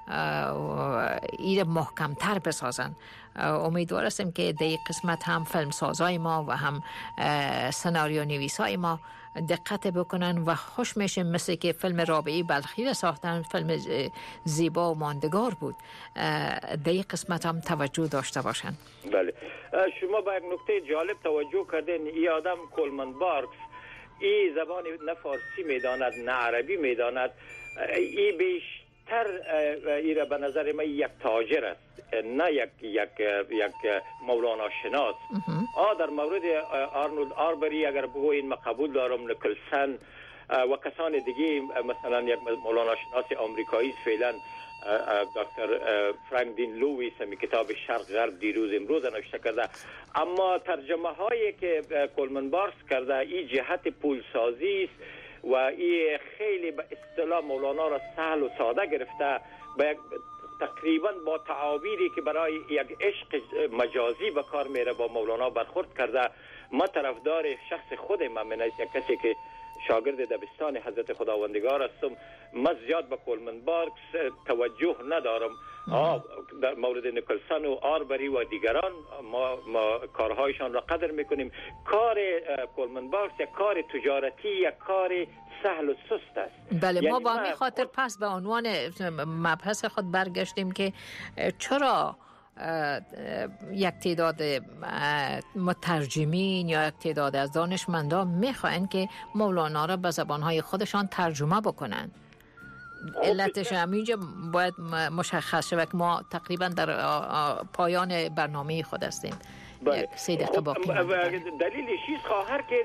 این محکمتر بسازن. امیدوار هستیم که در این قسمت هم فیلم سازای ما و هم سناریو نویسای ما دقت بکنن و خوش میشیم مثل که فیلم رابعی بلخی را ساختن، فیلم زیبا و ماندگار بود، در این قسمت هم توجه داشته باشن. بله، شما با یک نکته جالب توجه کردین. این آدم کولمن بارکس این زبان نه فارسی میداند نه عربی میداند. این بیشتر این به نظر من یک تاجر است، نه یک مولانا شناس. در مورد آرنولد آربری اگر بگوین، من قبول دارم نیکلسن و کسان دیگه، مثلا یک مولانا شناس آمریکایی فعلا دکتر فرانکلین لوئیس می کتاب شرق غرب دیروز امروز نوشته کرده. اما ترجمه هایی که کولمن بارکس کرده این جهت پولسازی است و این خیلی به اصطلاح مولانا را سهل و ساده گرفته، تقریبا با تعابیری که برای یک عشق مجازی به کار میره با مولانا برخورد کرده. ما طرفدار شخص خود من یک کسی که شاگرد دبستان حضرت خداوندگار هستم، من زیاد به کولمن بارکس توجه ندارم. در مورد نیکلسن و آربری و دیگران ما کارهایشان را قدر میکنیم. کار کولمن بارکس یک کار تجارتی، یک کار سهل و سست است. بله، ما با همین خاطر پس به عنوان مبحث خود برگشتیم که چرا یک تعداد مترجمین یا یک تعداد از دانشمندان میخواین که مولانا را به زبانهای خودشان ترجمه بکنن. علتش همینجا باید مشخص شود که ما تقریبا در پایان برنامه خود هستیم. بله. 3 دقیقه باقی دلیل چیز خواهر که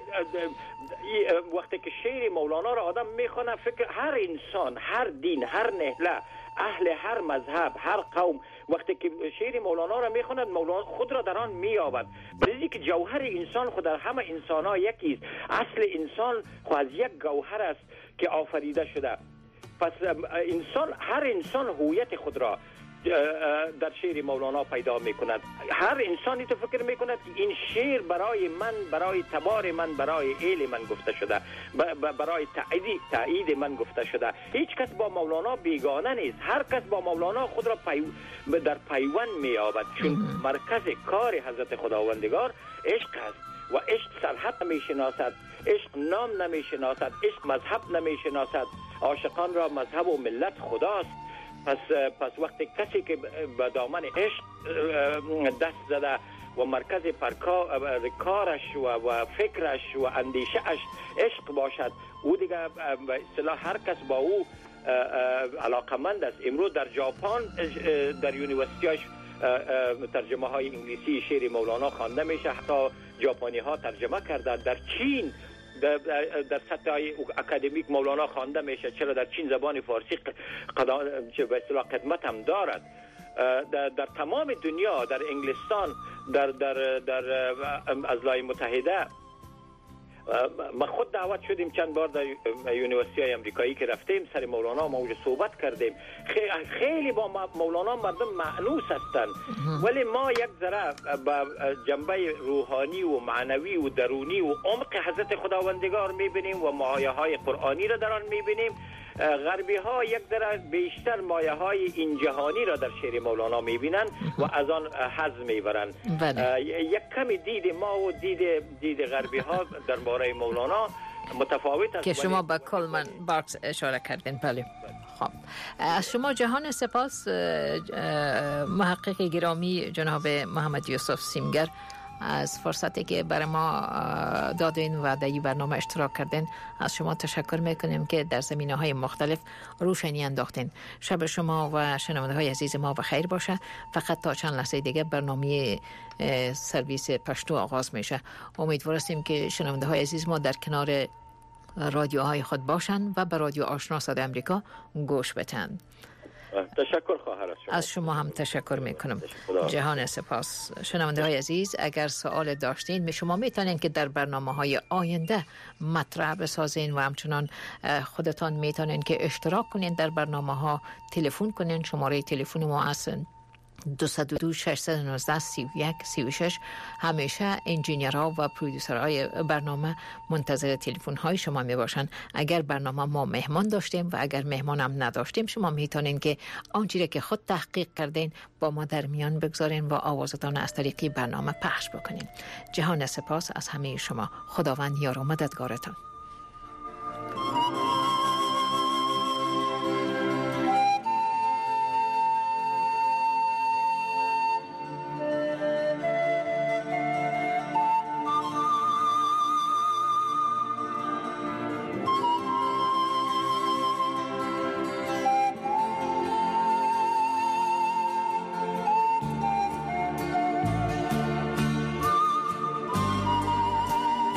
وقتی که شعر مولانا را آدم میخونه، فکر هر انسان، هر دین، هر نهله، اهل هر مذهب، هر قوم وقتی که شعر مولانا را میخواند، مولانا خود را در آن مییابد. برای که جوهر انسان خود در همه انسان‌ها یکی است. اصل انسان خود از یک گوهر است که آفریده شده. پس هر انسان هویت خود را در شعر مولانا پیدا میکند. هر انسانی تو فکر میکند که این شعر برای من، برای تبار من، برای ایل من گفته شده، برای تایید من گفته شده. هیچ کس با مولانا بیگانه نیست. هر کس با مولانا خود را در پیوند مییابد، چون مرکز کار حضرت خداوندگار عشق است و عشق سرحد نمیشناسد، عشق نام نمیشناسد، عشق مذهب نمیشناسد. عاشقان را مذهب و ملت خداست. پس وقتی کسی که به دامن عشق دست زده و مرکز کارش و فکرش و اندیشهش عشق باشد، او دیگه به اصطلاح هر کس با او علاقمند است. امروز در ژاپن در یونیورسیتی‌هاش ترجمه های انگلیسی شعر مولانا خوانده میشه، حتی ژاپنی ها ترجمه کردن. در چین در سطح اکادمیک مولانا خوانده میشه، چرا در چین زبان فارسی به اصطلاح خدمت هم دارد. در تمام دنیا، در انگلستان، در ازلای متحده، ما خود دعوت شدیم چند بار در یونیورسیتی های امریکایی که رفتیم سر مولانا ما اونجا صحبت کردیم. خیلی با مولانا مردم معنوس هستند، ولی ما یک ذره با جنبه روحانی و معنوی و درونی و عمق حضرت خداوندگار میبینیم و مایه های قرآنی را در آن میبینیم. غربی ها یک ذره بیشتر مایه های این جهانی را در شعر مولانا میبینن و از آن حظ میبرن. یک کمی دید ما و دید غربی ها در باره مولانا متفاوت است که شما به کولمن بارکس اشاره کردین. بله. خب از شما جهان سپاس محقق گرامی جناب محمد یوسف سیمگر از فرصتی که برای ما دادین و در این برنامه اشتراک کردین. از شما تشکر میکنیم که در زمینه‌های مختلف روشنی انداختین. شب شما و شنونده‌های عزیز ما بخیر باشه. فقط تا چند لحظه دیگه برنامه سرویس پشتو آغاز میشه. امیدوار هستیم که شنونده‌های عزیز ما در کنار رادیوهای خود باشن و به رادیو آشنا صدای آمریکا گوش بدن. تشکر خواهر از شما هم تشکر میکنم. جهان سپاس. شنونده های عزیز، اگر سوال داشتین شما میتونین که در برنامه های آینده مطرح بسازین و همچنان خودتان میتونین که اشتراک کنین در برنامه ها، تلفن کنین. شماره تلفن ما هست 202 619 31 36. همیشه انجینیرها و پرودوسرهای برنامه منتظر تلفن های شما می باشند. اگر برنامه ما مهمان داشتیم و اگر مهمان هم نداشتیم، شما میتونین که آنچه که خود تحقیق کردین با ما در میان بگذارین و آوازتان از طریق برنامه پخش بکنین. جهان سپاس از همه شما. خداوند یار و مددگارتان.